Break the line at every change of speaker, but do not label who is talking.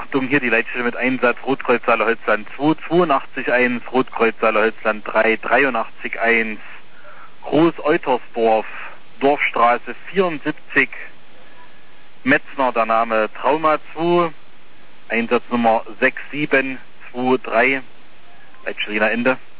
Achtung, hier die Leitstelle mit Einsatz, Rotkreuz Saale-Holzland 2, 82.1, Rotkreuz Saale-Holzland 3, 83.1, Groß-Eutersdorf, Dorfstraße 74, Metzner, der Name Trauma 2, Einsatznummer 6723, Leitstelle Ende.